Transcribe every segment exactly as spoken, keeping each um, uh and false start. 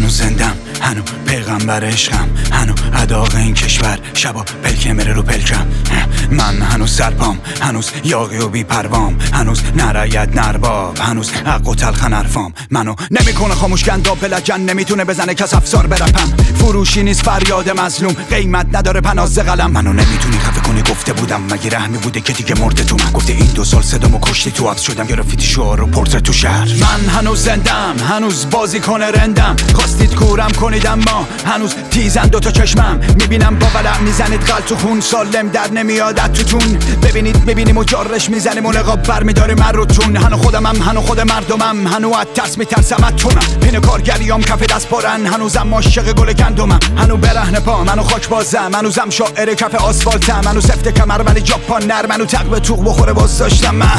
هنوز زندم، هنو پیغمبر عشقم، هنو اداق این کشور، شبا پلکه مره رو پلکم. من هنوز سرپام، هنوز یاغی و بی پروام، هنوز نرید نرباب، هنوز حق و تلخ نرفام. منو نمیکنه خاموش گنداب بلجن، نمیتونه بزنه کس افسار برپم. فروشی نیست فریاد مظلوم، قیمت نداره پناز قلم. منو نمیتونی خفه کنی گفته بودم، مگه رحمی بوده که دیگه مرده تو من؟ گفته این دو سال صدامو کشتی تو حبس شدم، گرافیتی شعار و پورتره تو شهر. من هنوز زندم، هنوز بازی کنه رندم، خواستید کورم کنید اما هنوز تیزن دوتا چشمم. میبینم با ولع میزنید قل تو خون، سالم در نمیادت توتون. ببینید میبینیم و جارش میزنیم و نقاب بر میداره من رو تون. هنو خودمم، هنو خود مردمم، هنو از ترس میترسم از تونم. پین کارگریام کف دست پرن، هنوزم عاشق گل گندمم. هنو برهنه پا، منو خاک بازم، هنوزم شاعر کف آسفالتم. هنو سفت کمر ولی جاپان نرم، هنو تق به توق بخوره باز داشتم من.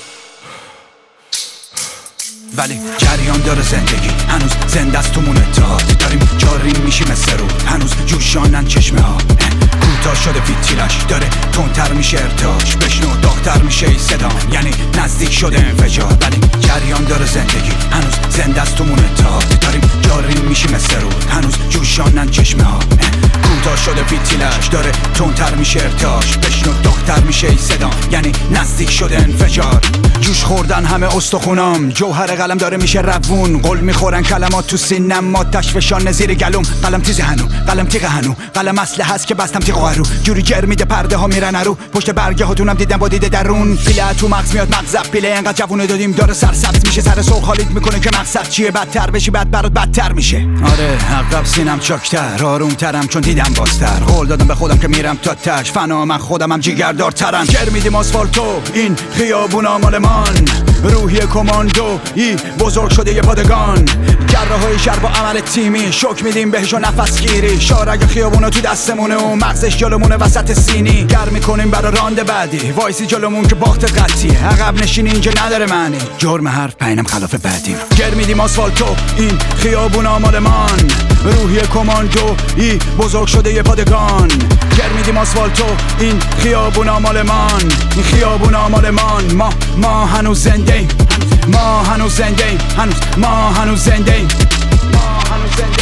ولی جریان داره زندگی، هنوز زنده است تومون اتحاد. داریم جاری میشیم مثل رو، هنوز جوشانن چشمه ها. کوتاه شده فیتیلش، داره تندتر میشه ارتعاش. بشنو داغ‌تر میشه ای صدام، یعنی نزدیک شده انفجار. ولی جریان داره زندگی، هنوز زنده است تومون اتحاد. داریم جاری میشیم مثل رو، هنوز جوشانن چشمه ها. کوتاه شده فیتیلش، داره تندتر میشه ارتعاش. بشنو داغ‌تر میشه ای صدام، یعنی نزدیک شده انفجار. جوش خوردن همه استخونام، جوهر قلم داره میشه روون. قل میخورن کلمات تو سینم، ما تشفشان زیر گلوم. قلم تیز هنو، قلم تیغ هنو، قلم اسلحه هست که بستم تیغ قارو. جوری جر میده پرده ها میرن رو، پشت برگه هاتونم دیدم با دیده درون. پیله تو مغز میاد مغزب، پیله انقدر جوونه دادیم داره سرسبز میشه. سر سوق حالیت میکنه که مقصد چیه، بدتر بشی بعد برات بدتر میشه. آره عقب سینم چاکتر، آرومترم چون دیدم بازتر. قول دادم به خودم که میرم تا تش، فنا من خودمم جیگردارترم. جر میدیم آسفالتو، این خیابونا مال من. روحی کماندو ای بزرگ شده یه پادگان. جراحای شهر با عمل تیمی، شوک میدیم بهش و نفس گیری. شارگ خیابونا تو دستمونه و مغزش جلومونه وسط سینی. گر میکنیم برا راند بعدی، وایسی جلومون که باخت قطعی. عقب نشینی اینجا نداره معنی، جرم حرف پینم خلاف بعدیم. گر میدیم آسفالتو، این خیابونا مال من. روحی کماندو ای بزرگ شده یه پادگان. گر میدیم آسفالتو، این خیابونا مال من. این خیابونا مال من. ما ما هنوز زنده، ما هنوز زنده، هنوز ما هنوز زنده، ما هنوز زنده.